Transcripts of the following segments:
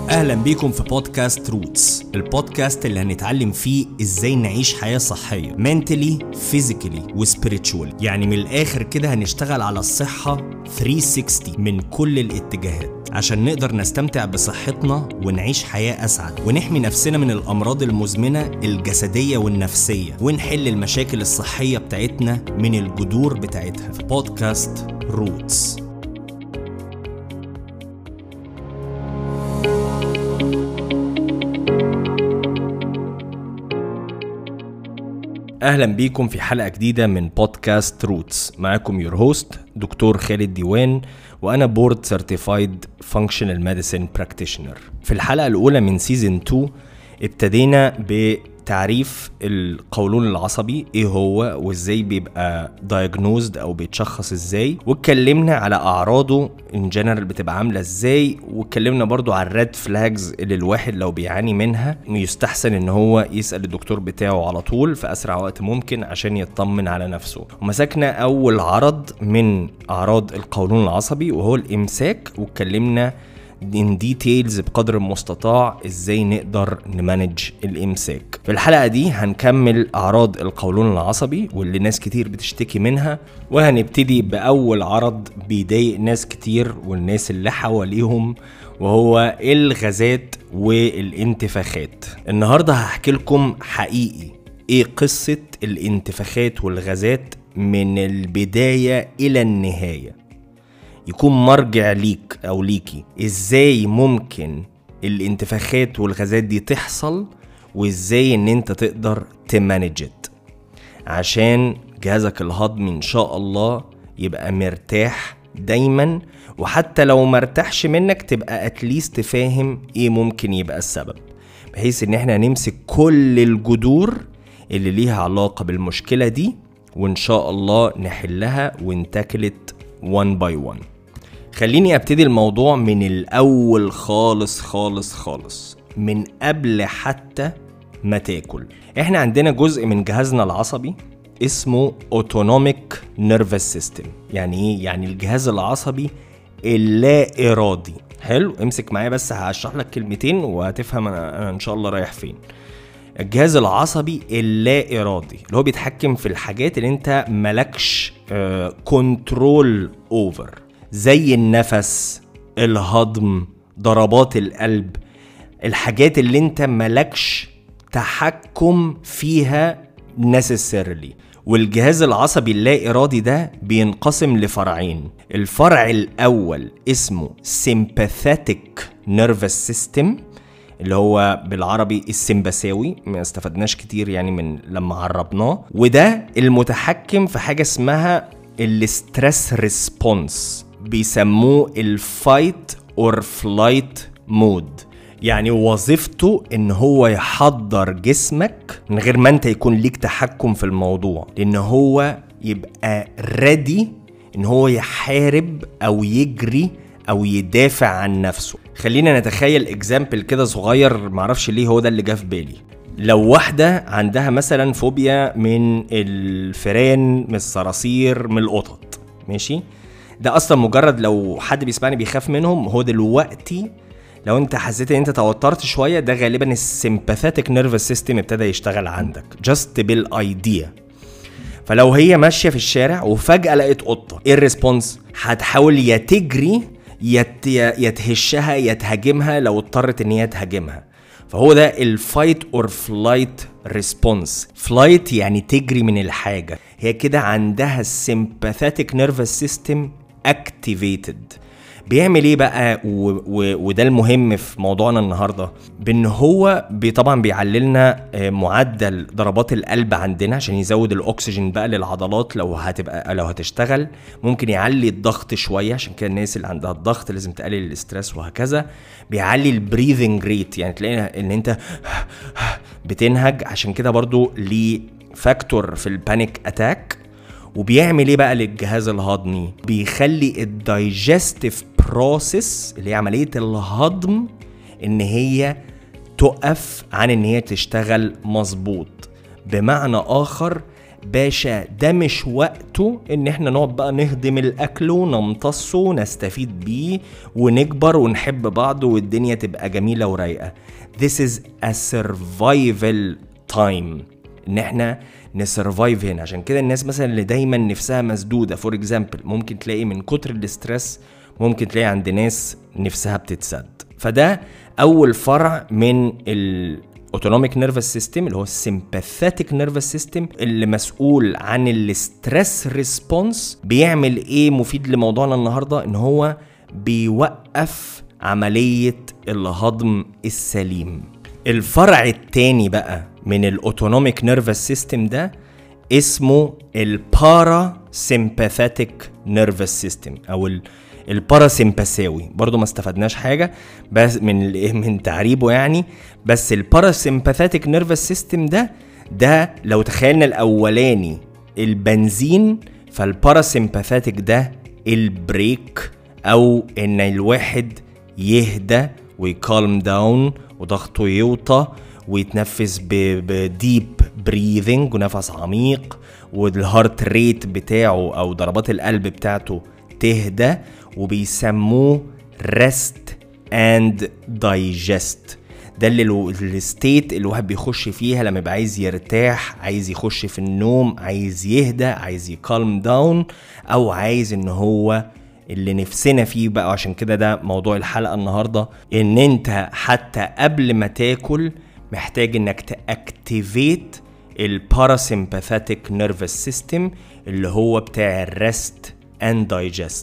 أهلا بيكم في بودكاست روتس، البودكاست اللي هنتعلم فيه إزاي نعيش حياة صحية mentally, physically و spiritually. يعني من الآخر كده هنشتغل على الصحة 360 من كل الاتجاهات عشان نقدر نستمتع بصحتنا ونعيش حياة أسعد ونحمي نفسنا من الأمراض المزمنة الجسدية والنفسية ونحل المشاكل الصحية بتاعتنا من الجذور بتاعتها في بودكاست روتس. أهلا بيكم في حلقة جديدة من بودكاست روتس. معاكم يور هوست دكتور خالد ديوان، وأنا بورد سيرتيفايد فانكشنال ميديسين براكتيشنر. في الحلقة الأولى من سيزن 2 ابتدينا بتعريف القولون العصبي ايه هو وازاي بيبقى diagnosed او بيتشخص ازاي، واتكلمنا على اعراضه ان جنرال بتبقى عامله ازاي، واتكلمنا برضو على الريد فلاجز اللي الواحد لو بيعاني منها يستحسن ان هو يسأل الدكتور بتاعه على طول في اسرع وقت ممكن عشان يطمن على نفسه. ومسكنا اول عرض من اعراض القولون العصبي وهو الامساك، واتكلمنا in details بقدر المستطاع ازاي نقدر نمانج الامساك. في الحلقة دي هنكمل اعراض القولون العصبي واللي ناس كتير بتشتكي منها، وهنبتدي باول عرض بيضايق ناس كتير والناس اللي حواليهم، وهو الغازات والانتفاخات. النهاردة هحكي لكم حقيقي ايه قصة الانتفاخات والغازات من البداية الى النهاية، يكون مرجع ليك أو ليكي إزاي ممكن الانتفاخات والغازات دي تحصل، وإزاي إن أنت تقدر تمانجت عشان جهازك الهضمي إن شاء الله يبقى مرتاح دايما، وحتى لو مرتاحش منك تبقى أتليست فاهم إيه ممكن يبقى السبب، بحيث إن احنا نمسك كل الجذور اللي ليها علاقة بالمشكلة دي وإن شاء الله نحلها ونتاكلت one by one. خليني ابتدي الموضوع من الاول خالص خالص خالص، من قبل حتى ما تاكل. احنا عندنا جزء من جهازنا العصبي اسمه autonomic nervous system. يعني ايه؟ يعني الجهاز العصبي اللا ارادي. حلو، امسك معايا بس هشرح لك كلمتين وهتفهم انا ان شاء الله رايح فين. الجهاز العصبي اللا ارادي اللي هو بيتحكم في الحاجات اللي انت ملكش كنترول اوفر، زي النفس، الهضم، ضربات القلب، الحاجات اللي انت ملكش تحكم فيها necessarily. والجهاز العصبي اللا ارادي ده بينقسم لفرعين. الفرع الاول اسمه sympathetic nervous system اللي هو بالعربي السمبثاوي، ما استفدناش كتير يعني من لما عربناه، وده المتحكم في حاجة اسمها الستريس ريسبونس، بيسموه الفايت اور فلايت مود. يعني وظيفته ان هو يحضر جسمك من غير ما انت يكون ليك تحكم في الموضوع، لان هو يبقى ريدي ان هو يحارب او يجري او يدافع عن نفسه. خلينا نتخيل اكزامبل كده صغير، معرفش ليه هو ده اللي جه في بالي. لو واحدة عندها مثلا فوبيا من الفئران، من الصراصير، من القطط، ماشي، ده اصلا مجرد لو حد بيسمعني بيخاف منهم، هو دلوقتي لو انت حسيت ان انت توترت شوية، ده غالبا السيمباثيك نيرفس سيستم ابتدى يشتغل عندك جاست بالايديا. فلو هي ماشية في الشارع وفجأة لقيت قطة، ايه الريسبونس؟ هتحاول يا تجري يا تهشها يا تهاجمها لو اضطرت ان هي تهاجمها. فهو ده الفايت اور فلايت ريسبونس. فلايت يعني تجري من الحاجة، هي كده عندها السيمباثيك نيرفس سيستم اكتيفيتد. بيعمل ايه بقى؟ وده المهم في موضوعنا النهارده، بان هو طبعا بيعللنا معدل ضربات القلب عندنا عشان يزود الاكسجين بقى للعضلات لو هتشتغل. ممكن يعلي الضغط شويه، عشان كده الناس اللي عندها الضغط لازم تقلل الاسترس وهكذا. بيعلي البريذنج ريت، يعني تلاقي ان انت بتنهج، عشان كده برضو ليه فاكتور في البانيك اتاك. وبيعمل ايه بقى للجهاز الهضمي؟ بيخلي الدايجستيف بروسيس اللي هي عملية الهضم ان هي تقف عن ان هي تشتغل مظبوط. بمعنى اخر باشا ده مش وقته ان احنا نقعد بقى نهضم الاكل ونمتصه ونستفيد بيه ونكبر ونحب بعض والدنيا تبقى جميلة ورايقة. This is a survival time، ان احنا نسرفايف هنا. عشان كده الناس مثلا اللي دايما نفسها مسدودة فور اكزامبل، ممكن تلاقي من كتر الاسترس ممكن تلاقي عند ناس نفسها بتتسد. فده اول فرع من الاوتونوميك نيرفس سيستم اللي هو السيمباثيتك نيرفس سيستم، اللي مسؤول عن الاسترس ريسبونس. بيعمل ايه مفيد لموضوعنا النهارده؟ ان هو بيوقف عملية الهضم السليم. الفرع التاني بقى من الاوتونوميك نيرفس سيستم ده اسمه البارا سيمباثيتك نيرفس سيستم او الباراسيمباساوي. برضو ما استفدناش حاجة بس من تعريبه يعني. بس الباراسيمباثيتك نيرفس سيستم ده لو تخيلنا الاولاني البنزين، فالباراسيمباثيتك ده البريك، او ان الواحد يهدى ويكالم داون وضغطه يوطى ويتنفس بديب بريذنج ونفس عميق، والهارت ريت بتاعه او ضربات القلب بتاعته تهدى، وبيسموه rest and digest. ده الستيت اللي الواحد بيخش فيها لما يبقى عايز يرتاح، عايز يخش في النوم، عايز يهدى، عايز يكالم داون، او عايز ان هو اللي نفسنا فيه بقى. عشان كده ده موضوع الحلقة النهاردة، ان انت حتى قبل ما تاكل محتاج انك تاكتيفيت الباراسيمباثيتك نيرفس سيستم اللي هو بتاع الريست اند دايجست،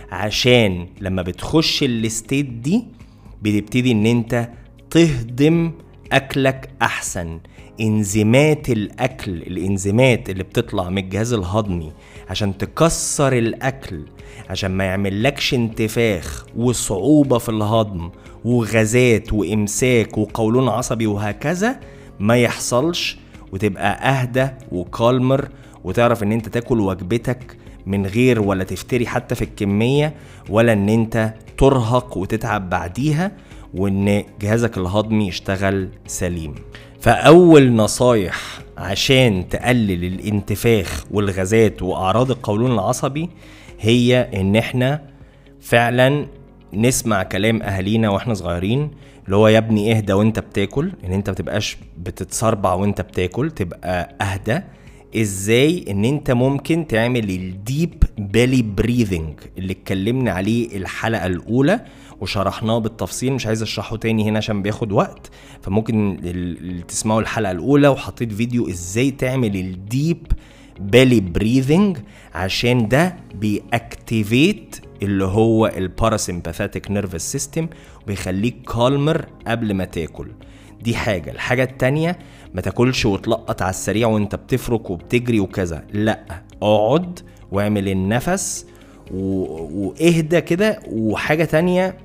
عشان لما بتخش الستيت دي بتبتدي ان انت تهضم اكلك احسن. انزيمات الاكل، الانزيمات اللي بتطلع من الجهاز الهضمي عشان تكسر الاكل، عشان ما يعملكش انتفاخ وصعوبة في الهضم وغازات وامساك وقولون عصبي وهكذا، ما يحصلش، وتبقى اهدى وكالمر، وتعرف ان انت تاكل وجبتك من غير ولا تفتري حتى في الكمية، ولا ان انت ترهق وتتعب بعديها، وان جهازك الهضمي يشتغل سليم. فاول نصايح عشان تقلل الانتفاخ والغازات واعراض القولون العصبي هي ان احنا فعلا نسمع كلام اهالينا واحنا صغيرين، اللي هو يا ابني اهدى وانت بتاكل، ان انت بتبقاش بتتصربع وانت بتاكل، تبقى اهدى. ازاي؟ ان انت ممكن تعمل الديب بيلي بريذنج اللي اتكلمنا عليه الحلقة الاولى وشرحناه بالتفصيل، مش عايز اشرحه تاني هنا عشان بياخد وقت، فممكن تسمعوا الحلقة الاولى وحطيت فيديو ازاي تعمل الديب بيلي بريذنج، عشان ده بيأكتيفيت اللي هو الباراسيمباثيتك نيرفس سيستم وبيخليك كالمر قبل ما تاكل. دي حاجة. الحاجة التانية، ما تاكلش وتلقط على السريع وانت بتفرك وبتجري وكذا، لا، اقعد واعمل النفس واهدى كده. وحاجة تانية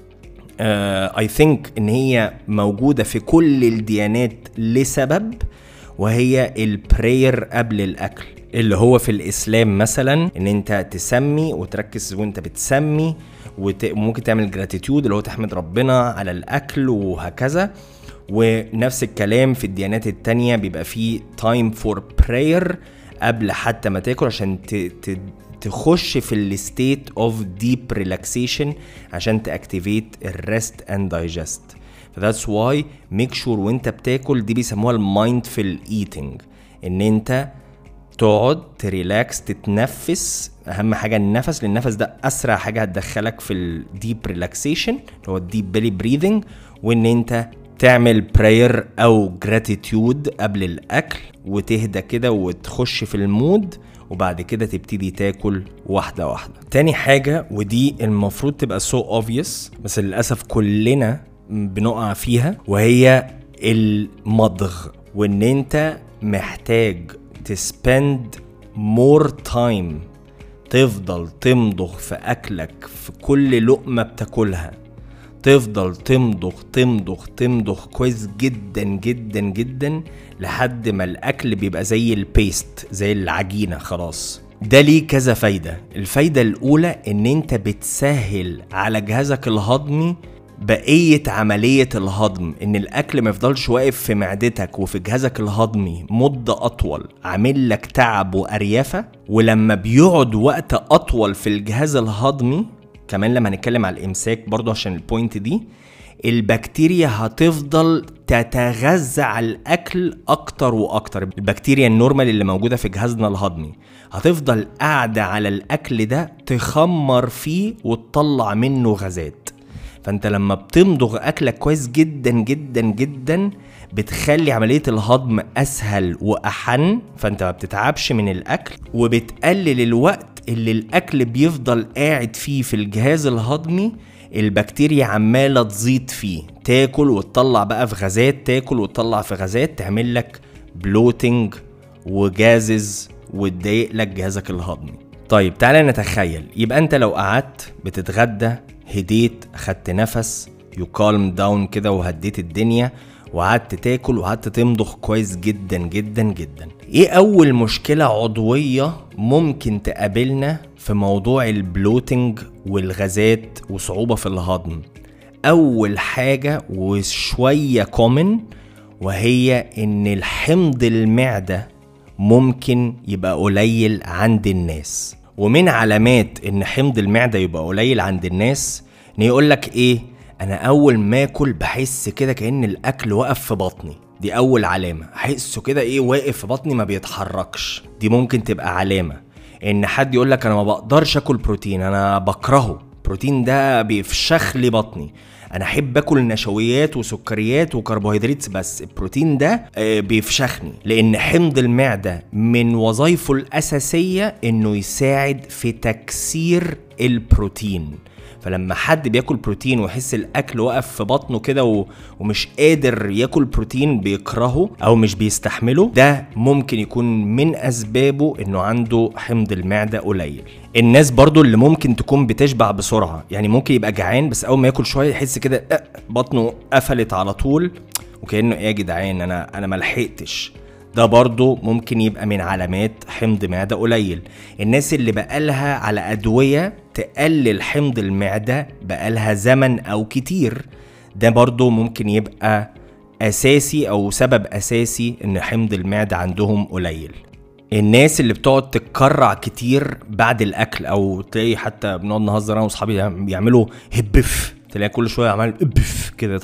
I think ان هي موجودة في كل الديانات لسبب، وهي البراير قبل الاكل، اللي هو في الاسلام مثلا ان انت تسمي وتركز وانت بتسمي، وممكن تعمل جراتيتيود اللي هو تحمد ربنا على الاكل وهكذا. ونفس الكلام في الديانات التانية بيبقى فيه time for prayer قبل حتى ما تاكل، عشان تخش في الستيت اوف ديب ريلاكسيشن عشان تاكتيفيت الريست اند دايجست. فذاتس واي ميك شور وانت بتاكل، دي بيسموها المايندفul ايتنج، ان انت تقعد تريلاكس تتنفس. اهم حاجه النفس، لان النفس ده اسرع حاجه هتدخلك في الديب ريلاكسيشن اللي هو الديب بيلي بريذنج، وان انت تعمل براير او جراتيتيود قبل الاكل وتهدى كده وتخش في المود، وبعد كده تبتدي تاكل واحده واحده. تاني حاجه، ودي المفروض تبقى so obvious بس للاسف كلنا بنقع فيها، وهي المضغ. وان انت محتاج تسبند مور تايم، تفضل تمضغ في اكلك في كل لقمه بتاكلها، تفضل تمضغ تمضغ تمضغ كويس جدا جدا جدا لحد ما الاكل بيبقى زي البيست، زي العجينه خلاص. ده ليه كذا فايده. الفايده الاولى ان انت بتسهل على جهازك الهضمي بقية عملية الهضم، ان الاكل ما يفضلش واقف في معدتك وفي جهازك الهضمي مدة اطول عامل لك تعب واريافة، ولما بيقعد وقت اطول في الجهاز الهضمي كمان، لما هنتكلم على الامساك برضو عشان البوينت دي، البكتيريا هتفضل تتغذى على الاكل اكتر واكتر. البكتيريا النورمال اللي موجودة في جهازنا الهضمي هتفضل قاعدة على الاكل ده تخمر فيه وتطلع منه غازات. فانت لما بتمضغ اكلك كويس جدا جدا جدا بتخلي عملية الهضم اسهل واحن، فانت ما بتتعبش من الاكل، وبتقلل الوقت اللي الاكل بيفضل قاعد فيه في الجهاز الهضمي البكتيريا عمالة تزيد فيه، تاكل وتطلع بقى في غازات، تاكل وتطلع في غازات، تعمل لك بلوتنج وجازز وتضايق لك جهازك الهضمي. طيب تعالى نتخيل، يبقى انت لو قعدت بتتغدى، هديت، خدت نفس، يو كالم داون كده وهديت الدنيا، وقعدت تاكل وقعدت تمضغ كويس جدا جدا جدا، ايه اول مشكلة عضوية ممكن تقابلنا في موضوع البلوتنج والغازات وصعوبة في الهضم؟ اول حاجة وشوية كومن، وهي ان الحمض المعدة ممكن يبقى قليل عند الناس. ومن علامات ان حمض المعدة يبقى قليل عند الناس ان يقولك ايه، انا اول ما اكل بحس كده كأن الاكل وقف في بطني. دي اول علامة، احسه كده ايه واقف في بطني ما بيتحركش. دي ممكن تبقى علامة ان حد يقولك انا ما بقدرش اكل بروتين، انا بكرهه، البروتين ده بيفشخ لي بطني، انا احب اكل نشويات وسكريات وكربوهيدرات بس البروتين ده بيفشخني. لان حمض المعدة من وظائفه الاساسية انه يساعد في تكسير البروتين، فلما حد بياكل بروتين ويحس الاكل وقف في بطنه كده ومش قادر ياكل بروتين، بيكرهه او مش بيستحمله، ده ممكن يكون من اسبابه انه عنده حمض المعدة قليل. الناس برضو اللي ممكن تكون بتشبع بسرعة، يعني ممكن يبقى جعان بس اول ما ياكل شوية يحس كده بطنه قفلت على طول، وكأنه ايه يا جدعان انا ملحقتش، ده برضو ممكن يبقى من علامات حمض معدة قليل. الناس اللي بقالها على أدوية تقلل حمض المعدة بقالها زمن أو كتير، ده برضو ممكن يبقى أساسي أو سبب أساسي إن حمض المعدة عندهم قليل. الناس اللي بتقعد تتكرع كتير بعد الأكل، أو تلاقي حتى بنقعد نهزر أنا وصحابي بيعملوا هبف، تلاقي كل شوية عمال هبف كده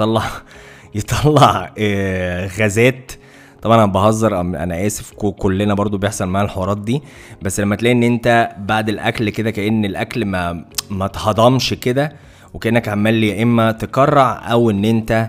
يطلع غازات. طبعا انا بهزر، انا اسف، كلنا برضو بيحصل معانا الحوارات دي، بس لما تلاقي ان انت بعد الاكل كده كأن الاكل ما اتهضمش كده، وكأنك عمال يا اما تكرع او ان انت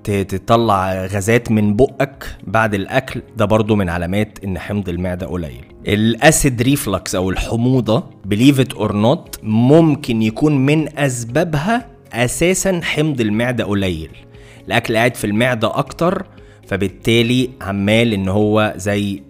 تطلع غازات من بقك بعد الاكل، ده برضو من علامات ان حمض المعدة قليل. الاسيد ريفلكس او الحموضة believe it or not ممكن يكون من اسبابها اساسا حمض المعدة قليل، الاكل قاعد في المعدة اكتر، فبالتالي عمال ان هو زي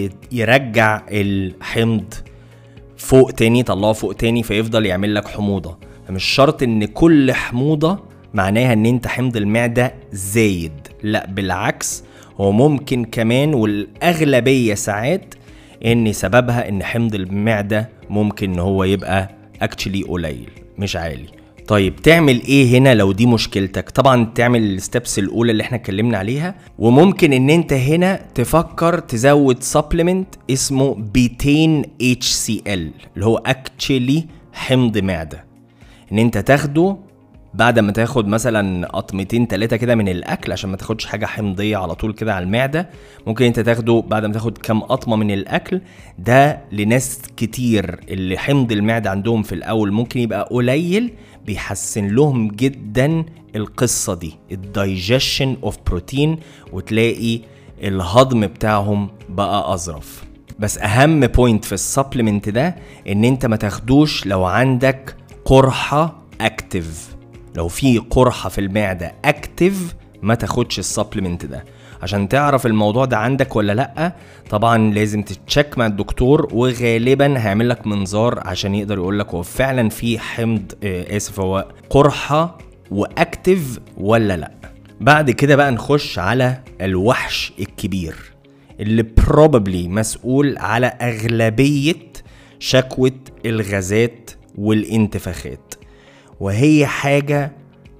يرجع الحمض فوق تاني، يطلعه فوق تاني، فيفضل يعمل لك حموضة. فمش شرط ان كل حموضة معناها ان انت حمض المعدة زايد، لا بالعكس، هو ممكن كمان والاغلبية ساعات ان سببها ان حمض المعدة ممكن ان هو يبقى actually قليل مش عالي. طيب تعمل ايه هنا لو دي مشكلتك؟ طبعا تعمل الستبس الاولى اللي احنا اتكلمنا عليها، وممكن ان انت هنا تفكر تزود سبلمنت اسمه بيتين HCl اللي هو actually حمض معدة، ان انت تاخده بعد ما تاخد مثلا قطمتين 3 كده من الاكل، عشان ما تاخدش حاجة حمضية على طول كده على المعدة. ممكن انت تاخده بعد ما تاخد كام قطمة من الاكل. ده لناس كتير اللي حمض المعدة عندهم في الاول ممكن يبقى قليل، بيحسن لهم جدا القصة دي الدايجيشن اوف بروتين، وتلاقي الهضم بتاعهم بقى اظرف. بس اهم بوينت في السبلمنت ده ان انت ما تاخدوش لو عندك قرحة اكتف. لو في قرحة في المعدة اكتف ما تاخدش السبلمنت ده. عشان تعرف الموضوع ده عندك ولا لأ، طبعا لازم تتشك مع الدكتور، وغالبا هيعمل لك منظار عشان يقدر يقول لك هو فعلا في حمض هو قرحة واكتف ولا لأ. بعد كده بقى نخش على الوحش الكبير اللي probably مسؤول على أغلبية شكوى الغازات والانتفاخات، وهي حاجة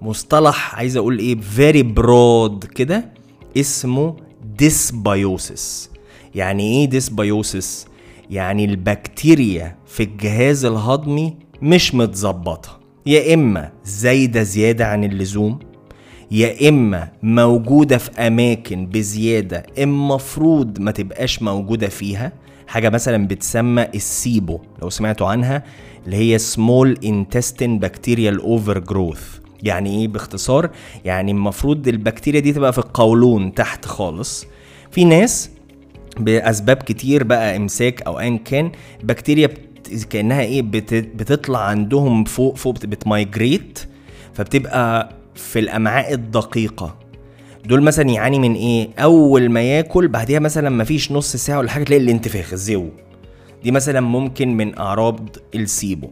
مصطلح عايز اقول ايه very broad كده اسمه dysbiosis. يعني ايه dysbiosis؟ يعني البكتيريا في الجهاز الهضمي مش متظبطة، يا اما زايدة زيادة عن اللزوم، يا اما موجودة في اماكن بزيادة المفروض ما تبقاش موجودة فيها. حاجة مثلا بتسمى السيبو لو سمعتوا عنها، اللي هي small intestine bacterial overgrowth. يعني ايه باختصار؟ يعني المفروض البكتيريا دي تبقى في القولون تحت خالص. في ناس بأسباب كتير بقى امساك او ان كان بكتيريا كأنها ايه بتطلع عندهم فوق بتمايجريت، فبتبقى في الامعاء الدقيقة. دول مثلا يعاني من ايه؟ اول ما ياكل بعدها مثلا ما فيش نص ساعة ولا حاجة تلاقي الانتفاخ الزو. دي مثلا ممكن من اعراض السيبو.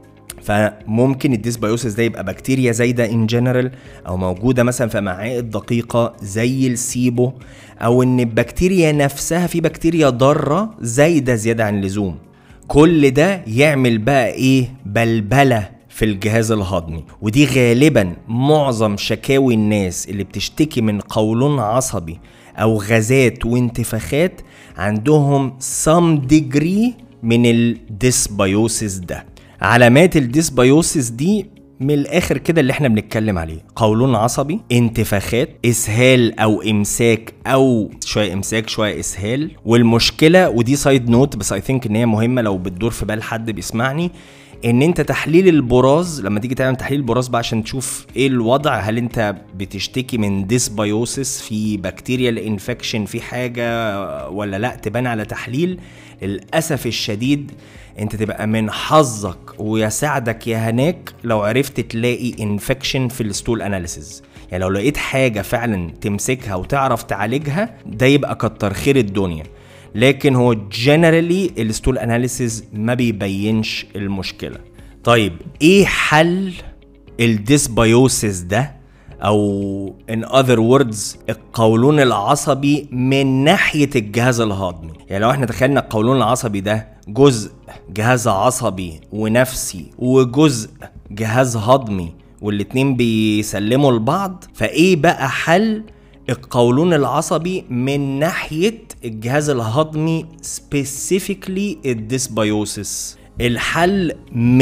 فممكن الديسبايوسيس ده يبقى بكتيريا زايدة in general، او موجودة مثلا في امعاء الدقيقة زي السيبو، او ان البكتيريا نفسها في بكتيريا ضارة زايدة زيادة عن اللزوم. كل ده يعمل بقى ايه؟ بلبلة في الجهاز الهضمي. ودي غالبا معظم شكاوي الناس اللي بتشتكي من قولون عصبي او غازات وانتفاخات عندهم some degree من الديسبايوسيس ده. علامات الديسبايوسيس دي من الاخر كده اللي احنا بنتكلم عليه: قولون عصبي، انتفاخات، اسهال او امساك او شويه امساك شويه اسهال. والمشكله ودي سايد نوت بس اي ثينك ان هي مهمه لو بتدور في بال حد بيسمعني، ان انت تحليل البراز لما تيجي تعمل تحليل البراز بقى عشان تشوف ايه الوضع، هل انت بتشتكي من ديسبايوسيس في بكتيريال انفكشن في حاجه ولا لا، تبان على تحليل. للاسف الشديد انت تبقى من حظك ويساعدك يا هناك لو عرفت تلاقي انفكشن في الستول اناليسيز. يعني لو لقيت حاجه فعلا تمسكها وتعرف تعالجها ده يبقى كتر خير الدنيا. لكن هو جنرالي الستول اناليسيز ما بيبينش المشكله. طيب ايه حل الديسبايوسيس ده، او in other words القولون العصبي من ناحيه الجهاز الهضمي؟ يعني لو احنا تخيلنا القولون العصبي ده جزء جهاز عصبي ونفسي وجزء جهاز هضمي والاتنين بيسلموا لبعض، فايه بقى حل القولون العصبي من ناحية الجهاز الهضمي specifically الديسبايوسيس؟ الحل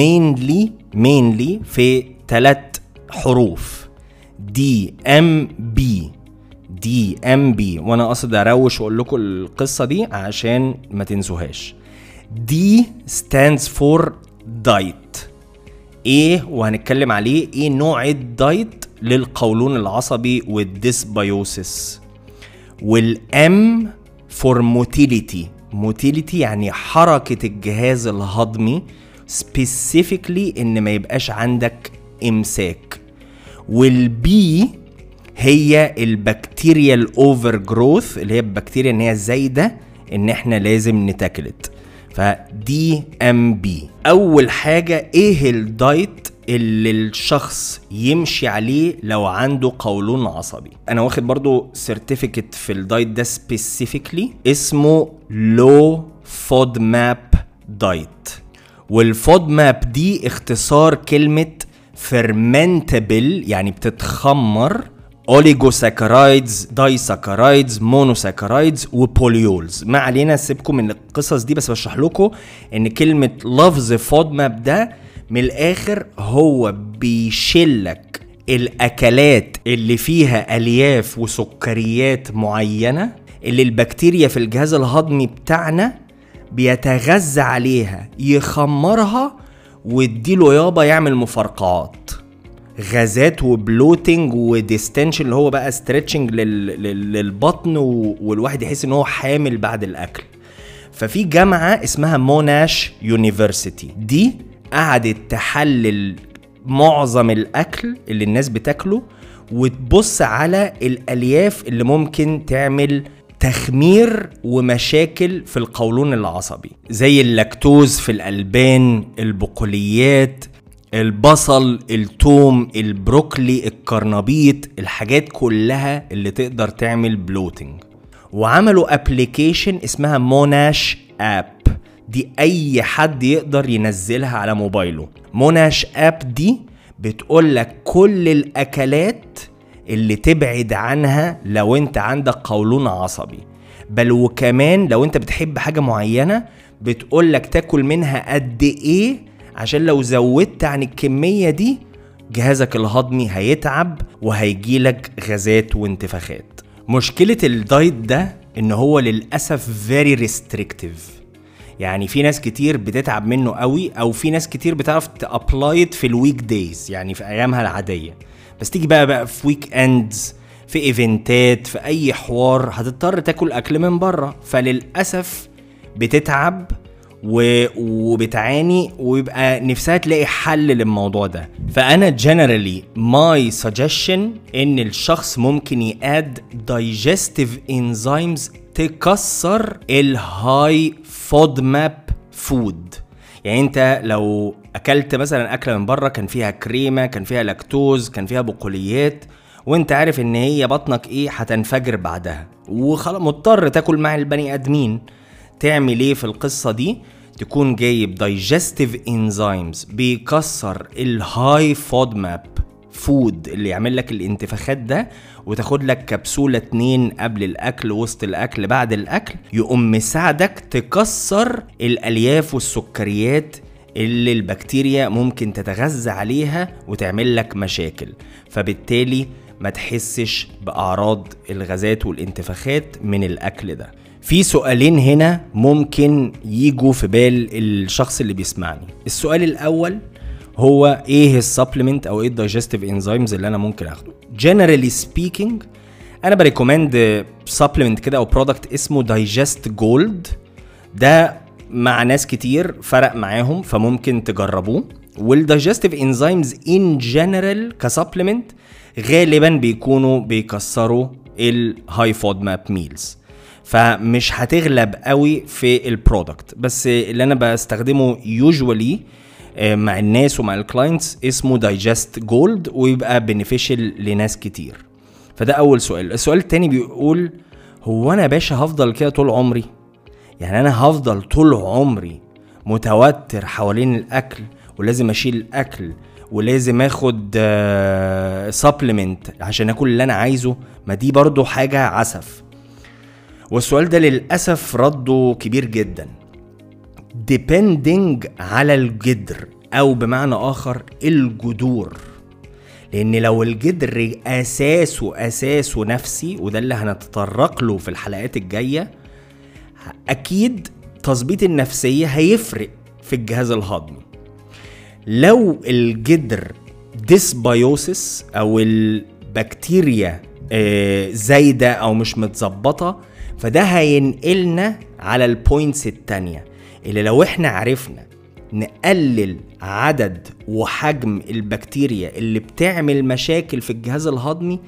mainly في 3 حروف: DMB. وانا قصد اروش واقول لكم القصة دي عشان ما تنسوهاش. D stands for diet. ايه وهنتكلم عليه ايه نوع الدايت للقولون العصبي والديسبايوسيس. والام فور موتيليتي يعني حركة الجهاز الهضمي specifically ان ما يبقاش عندك امساك. والبي هي البكتيريا الاوفر جروث، اللي هي البكتيريا ان هي زايدة ان احنا لازم نتاكلت. فدي ام بي. اول حاجة ايه الدايت اللي الشخص يمشي عليه لو عنده قولون عصبي؟ انا واخد برضو سيرتيفيكت في الدايت ده سبيسيفيكلي اسمه لو فودماب دايت. والفودماب دي اختصار كلمة fermentable يعني بتتخمر اوليجوساكرايدز، دايساكرايدز، مونوساكرايدز وبوليولز. ما علينا سيبكم من القصص دي، بس بشرح لكم ان كلمة لفظ فودماب ده من الاخر هو بيشلك الاكلات اللي فيها الياف وسكريات معينة اللي البكتيريا في الجهاز الهضمي بتاعنا بيتغذى عليها، يخمرها ويديله يابا يعمل مفرقعات، غازات وبلوتنج وديستنشن اللي هو بقى ستريتشنج للبطن، والواحد يحس ان هو حامل بعد الاكل. ففي جامعة اسمها موناش يونيفرسيتي دي قعدت تحلل معظم الاكل اللي الناس بتاكله وتبص على الالياف اللي ممكن تعمل تخمير ومشاكل في القولون العصبي، زي اللاكتوز في الألبان، البقوليات، البصل، التوم، البروكلي، الكرنبيط، الحاجات كلها اللي تقدر تعمل بلوتنج. وعملوا ابليكيشن اسمها موناش اب، دي اي حد يقدر ينزلها على موبايله. موناش اب دي بتقولك كل الأكلات اللي تبعد عنها لو انت عندك قولون عصبي، بل وكمان لو انت بتحب حاجة معينة بتقولك تاكل منها قد ايه، عشان لو زودت عن الكمية دي جهازك الهضمي هيتعب وهيجيلك غازات وانتفاخات. مشكلة الدايت ده ان هو للأسف very restrictive، يعني في ناس كتير بتتعب منه قوي، او في ناس كتير بتعرف تابلايت في الويك دايز، يعني في ايامها العادية، بس تيجي بقى في ويك اندز، في ايفنتات، في اي حوار هتضطر تاكل اكل من بره، فللأسف بتتعب وبتعاني ويبقى نفسها تلاقي حل للموضوع ده. فأنا generally my suggestion إن الشخص ممكن يقاد digestive enzymes تكسر الهاي FODMAP food. يعني انت لو اكلت مثلا اكله من بره كان فيها كريمه، كان فيها لاكتوز، كان فيها بقوليات، وانت عارف ان هي بطنك ايه هتنفجر بعدها، وخلاص مضطر تاكل مع البني ادمين، تعمل ايه في القصة دي؟ تكون جايب digestive enzymes بيكسر الهاي FODMAP فود اللي يعمل لك الانتفاخات ده، وتاخد لك كبسولة 2 قبل الاكل، وسط الاكل، بعد الاكل، يقوم مساعدك تكسر الالياف والسكريات اللي البكتيريا ممكن تتغذى عليها وتعمل لك مشاكل، فبالتالي ما تحسش بأعراض الغازات والانتفاخات من الأكل ده. في سؤالين هنا ممكن يجوا في بال الشخص اللي بيسمعني. السؤال الأول هو ايه السبلمنت او ايه الدايجستيف انزيمز اللي انا ممكن اخده؟ generally speaking انا بريكومند سبلمنت كده او برودكت اسمه دايجست جولد، ده مع ناس كتير فرق معاهم فممكن تجربوه. والدايجستيف انزيمز ان جنرال كسبلمنت غالبا بيكونوا بيكسروا الهاي فودماب ميلز، فمش هتغلب قوي في البرودكت، بس اللي انا بستخدمه يوجوالي مع الناس ومع الكلاينتس اسمه دايجست جولد، ويبقى بنفيشل لناس كتير. فده اول سؤال. السؤال التاني بيقول هو انا باشا هفضل كده طول عمري؟ يعني انا هفضل طول عمري متوتر حوالين الاكل، ولازم اشيل الاكل، ولازم اخد سبلمنت عشان اكل اللي انا عايزه؟ ما دي برضو حاجة عسف. والسؤال ده للأسف رده كبير جدا depending على الجدر، او بمعنى اخر الجذور. لان لو الجدر اساسه نفسي، وده اللي هنتطرق له في الحلقات الجاية، اكيد تظبيط النفسية هيفرق في الجهاز الهضمي. لو الجدر ديسبايوسيس او البكتيريا زايدة او مش متظبطة، فده هينقلنا على البوينتس التانية اللي لو احنا عرفنا نقلل عدد وحجم البكتيريا اللي بتعمل مشاكل في الجهاز الهضمي،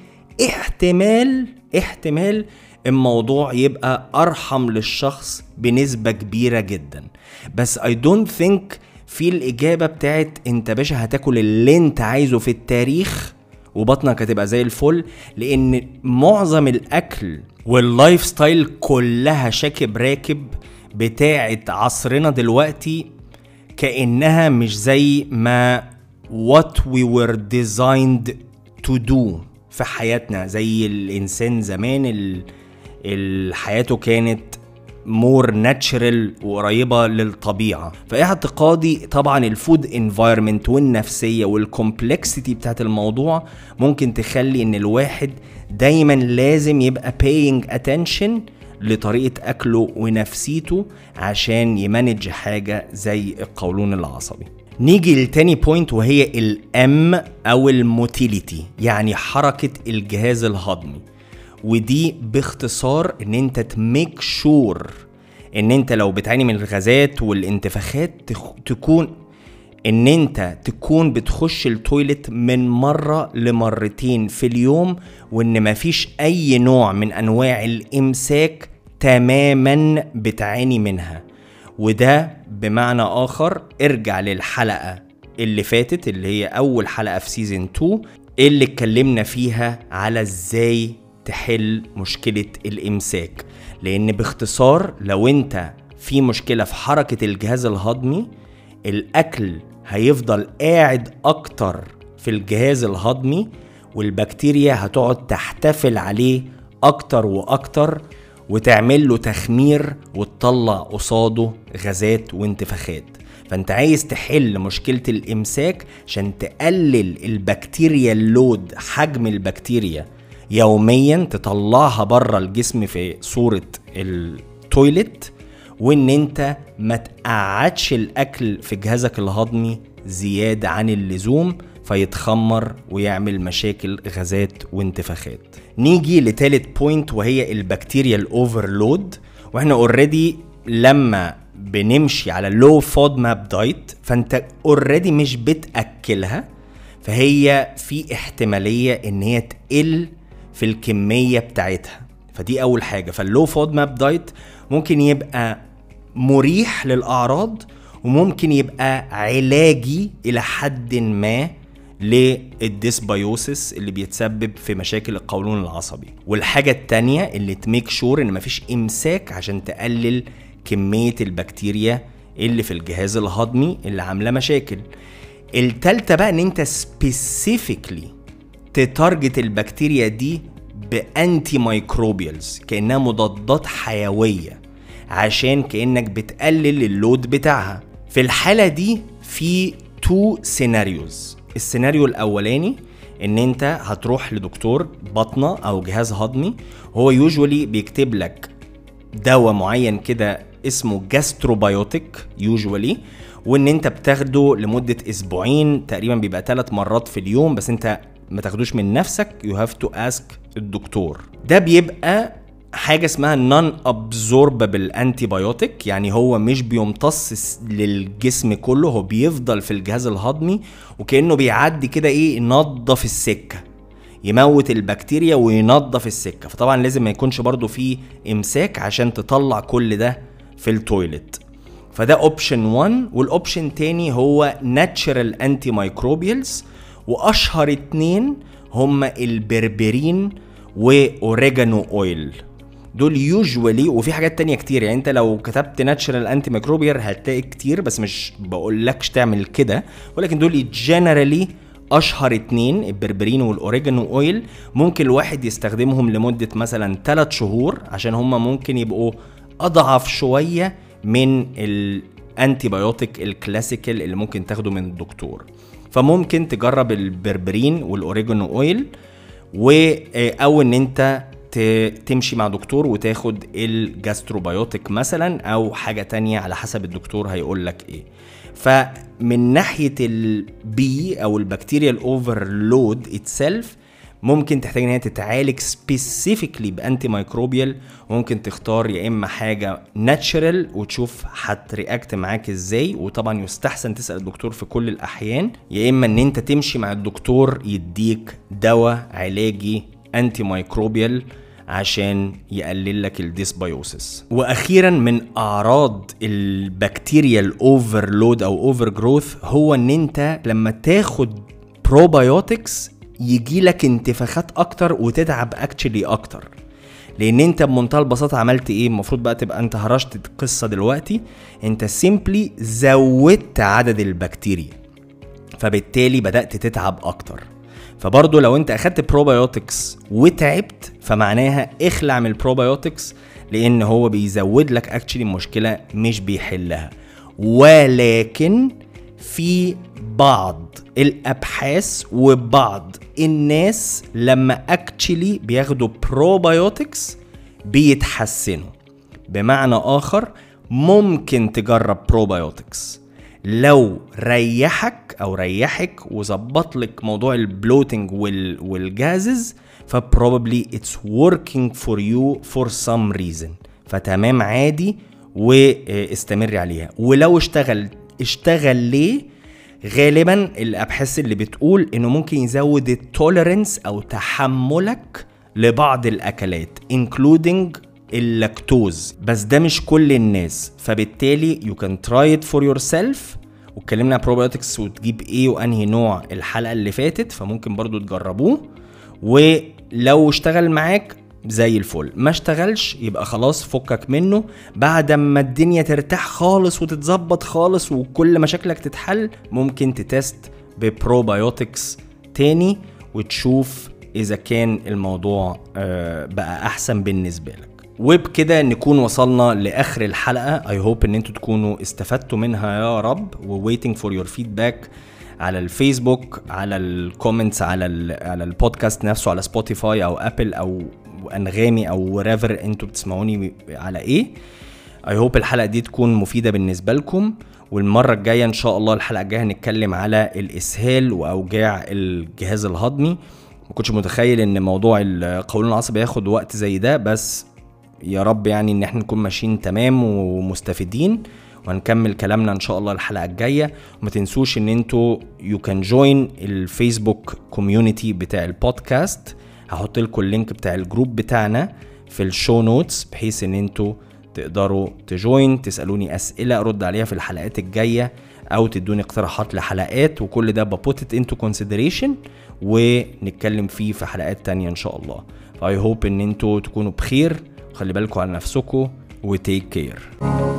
احتمال الموضوع يبقى ارحم للشخص بنسبة كبيرة جدا. بس I don't think في الإجابة بتاعت انت باشا هتاكل اللي انت عايزه في التاريخ وبطنك هتبقى زي الفل، لان معظم الأكل واللايف ستايل كلها شاكب راكب بتاعت عصرنا دلوقتي كأنها مش زي ما what we were designed to do في حياتنا. زي الإنسان زمان حياته كانت more natural وقريبة للطبيعة. فإيه اعتقادي طبعا الفود environment والنفسية والكومبلكسيتي بتاعت الموضوع ممكن تخلي ان الواحد دايما لازم يبقى paying attention لطريقة أكله ونفسيته عشان يمانج حاجة زي القولون العصبي. نيجي لتاني بوينت وهي الام أو الموتيليتي، يعني حركة الجهاز الهضمي. ودي باختصار ان انت تميك شور ان انت لو بتعاني من الغازات والانتفاخات تكون بتخش التويلت من مرة لمرتين في اليوم، وان مفيش اي نوع من انواع الامساك تماما بتعاني منها. وده بمعنى اخر ارجع للحلقة اللي فاتت اللي هي اول حلقة في سيزن 2 اللي اتكلمنا فيها على ازاي تحل مشكلة الامساك. لان باختصار لو انت في مشكلة في حركة الجهاز الهضمي، الاكل هيفضل قاعد اكتر في الجهاز الهضمي، والبكتيريا هتقعد تحتفل عليه اكتر واكتر وتعمل له تخمير وتطلع قصاده غازات وانتفاخات. فانت عايز تحل مشكلة الامساك عشان تقلل البكتيريا اللود، حجم البكتيريا يوميا تطلعها بره الجسم في صورة التويلت، وان انت ما تقعدش الاكل في جهازك الهضمي زيادة عن اللزوم فيتخمر ويعمل مشاكل غازات وانتفاخات. نيجي لتالت بوينت وهي البكتيريا الاوفرلود. واحنا اوريدي لما بنمشي على لو فودماب دايت فانت اوريدي مش بتأكلها، فهي في احتمالية ان هي تقل في الكمية بتاعتها. فدي اول حاجة. فاللو فودماب دايت ممكن يبقى مريح للأعراض وممكن يبقى علاجي إلى حد ما للديسبايوسيس اللي بيتسبب في مشاكل القولون العصبي. والحاجة التانية اللي تميك شور إن مفيش إمساك عشان تقلل كمية البكتيريا اللي في الجهاز الهضمي اللي عاملة مشاكل. التالتة بقى إن أنت سبيسيفيكلي تتارجت البكتيريا دي بأنتي مايكروبيالز كأنها مضادات حيوية، عشان كأنك بتقلل اللود بتاعها. في الحالة دي في 2 سيناريوز. السيناريو الأولاني ان انت هتروح لدكتور بطنة او جهاز هضمي، هو يوجولي بيكتب لك دواء معين كده اسمه جاستروبايوتيك يوجولي، وان انت بتاخده لمدة اسبوعين تقريبا، بيبقى 3 مرات في اليوم، بس انت ما تاخدوش من نفسك، you have to ask الدكتور. ده بيبقى حاجة اسمها non-absorbable antibiotic، يعني هو مش بيمتص للجسم كله، هو بيفضل في الجهاز الهضمي وكأنه بيعدي كده ينظف السكة، يموت البكتيريا وينظف السكة. فطبعا لازم ما يكونش برضو فيه امساك عشان تطلع كل ده في التويلت. فده اوبشن 1. والاوبشن تاني هو natural antimicrobials، واشهر 2 هما البربرين واوريجانو اويل. دول يوجوالي، وفي حاجات تانية كتير، يعني انت لو كتبت ناتشرال انتي ميكروبيال هتلاقي كتير، بس مش بقولكش تعمل كده، ولكن دول جنرالي اشهر 2 البربرين والاوريجانو اويل. ممكن الواحد يستخدمهم لمدة مثلا 3 شهور عشان هما ممكن يبقوا اضعف شوية من الانتي بايوتيك الكلاسيكال اللي ممكن تاخده من الدكتور. فممكن تجرب البربرين والاوريجانو اويل، او ان انت تمشي مع دكتور وتاخد الجاستروبايوتيك مثلا او حاجة تانية على حسب الدكتور هيقولك ايه. فمن ناحية البي او البكتيريا الاوفرلود اتسلف ممكن تحتاج ان هي تتعالج سبيسيفيكلي بانتي مايكروبيال، وممكن تختار يا اما حاجة ناتشرال وتشوف هترياكت معاك ازاي، وطبعا يستحسن تسأل الدكتور في كل الاحيان، يا اما ان انت تمشي مع الدكتور يديك دواء علاجي انتي مايكروبيال عشان يقلل لك الديسبايوسيس. واخيرا من اعراض البكتيريا الاوفرلود او اوفر جروث هو ان انت لما تاخد بروبايوتكس يجي لك انتفاخات اكتر وتتعب اكتشلي اكتر، لان انت بمنتهى البساطه عملت ايه؟ المفروض بقى تبقى انت هرشت القصه دلوقتي، انت سيمبلي زودت عدد البكتيريا، فبالتالي بدات تتعب اكتر. فبرضو لو انت اخدت بروبايوتكس وتعبت فمعناها اخلع من البروبايوتكس، لان هو بيزود لك اكتشلي مشكله مش بيحلها. ولكن في بعض الابحاث وبعض الناس لما اكتشلي بياخدوا بروبايوتكس بيتحسنوا. بمعنى اخر ممكن تجرب بروبايوتكس لو ريحك او ريحك وظبط لك موضوع البلوتنج والجازز، فبروبابلي اتس working for you for some reason، فتمام عادي واستمر عليها. ولو اشتغل ليه؟ غالبا الابحاث اللي بتقول انه ممكن يزود التوليرنس او تحملك لبعض الاكلات including اللاكتوز، بس ده مش كل الناس، فبالتالي you can try it for yourself. واتكلمنا بروبايوتكس وتجيب ايه وانهي نوع الحلقة اللي فاتت، فممكن برضو تجربوه، ولو اشتغل معاك زي الفل، ما اشتغلش يبقى خلاص فكك منه. بعد ما الدنيا ترتاح خالص وتتظبط خالص وكل مشاكلك تتحل، ممكن تتست ببروبايوتكس تاني وتشوف اذا كان الموضوع بقى احسن بالنسبة لك. وبكده نكون وصلنا لاخر الحلقة. I hope ان انتوا تكونوا استفدتوا منها يا رب. waiting for your feedback على الفيسبوك, على الكومنتس, على البودكاست نفسه, على سبوتيفاي او ابل او انغامي او ريفر انتوا بتسمعوني على ايه. I hope الحلقة دي تكون مفيدة بالنسبة لكم. والمرة الجاية ان شاء الله, الحلقة الجاية هنتكلم على الاسهال واوجاع الجهاز الهضمي. ما كنتش متخيل ان موضوع القولون العصبي ياخد وقت زي ده, بس يا رب يعني ان احنا نكون ماشيين تمام ومستفيدين, وهنكمل كلامنا ان شاء الله الحلقة الجاية. وما تنسوش ان انتوا you can join الفيسبوك كوميونيتي بتاع البودكاست. هحط لكم اللينك بتاع الجروب بتاعنا في الشو نوتس, بحيث ان انتوا تقدروا تجوين, تسألوني اسئلة ارد عليها في الحلقات الجاية, او تدوني اقتراحات لحلقات, وكل ده ببوتت انتو consideration ونتكلم فيه في حلقات تانية ان شاء الله. I hope ان انتوا تكونوا بخير, خلي بالكم على نفسكم وتيك كير.